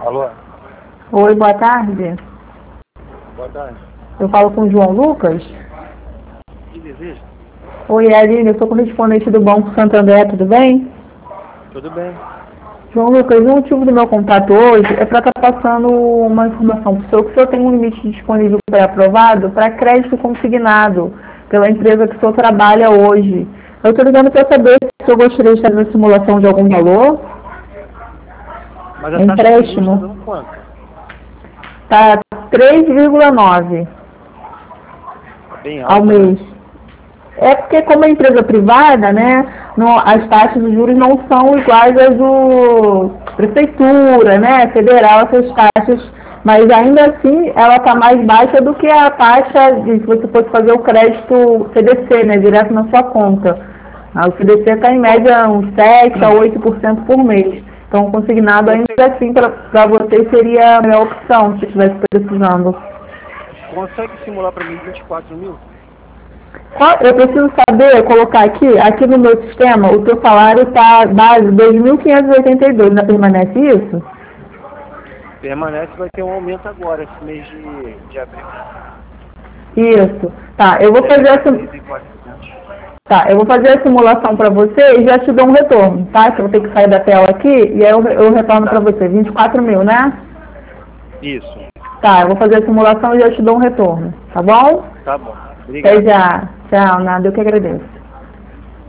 Alô? Oi, boa tarde. Boa tarde. Eu falo com o João Lucas. Que deseja? Oi, Aline, eu sou correspondente do Banco Santander, tudo bem? Tudo bem. João Lucas, o motivo do meu contato hoje é para estar passando uma informação para o senhor, que o senhor tem um limite disponível pré-aprovado para crédito consignado pela empresa que o senhor trabalha hoje. Eu estou ligando para saber se o senhor gostaria de fazer simulação de algum valor. Mas a taxa de juros está Empréstimo dando quanto? está 3,9 Tá bem ao alta, né? mês. É porque como é empresa privada, né, as taxas de juros não são iguais às do prefeitura, né, federal, essas taxas, mas ainda assim ela está mais baixa do que a taxa de se você fosse fazer o crédito CDC, né, direto na sua conta. O CDC está em média uns 7 a 8% por mês. Então, consignado ainda Você assim para você seria a melhor opção se estivesse precisando. consegue simular para mim 24 mil? Eu preciso saber, colocar aqui no meu sistema, o teu salário está base 2.582, ainda permanece isso? Permanece, vai ter um aumento agora, esse mês de abril. Isso. Tá, eu vou Deve ir fazer para essa, 3.400. tá, eu vou fazer a simulação para você e já te dou um retorno, tá? Que eu vou ter que sair da tela aqui e aí eu retorno para Tá. você. 24 mil, né? Isso. Tá, eu vou fazer a simulação e já te dou um retorno, tá bom? Tá bom. Até Obrigado. já. Tchau, nada, eu que agradeço.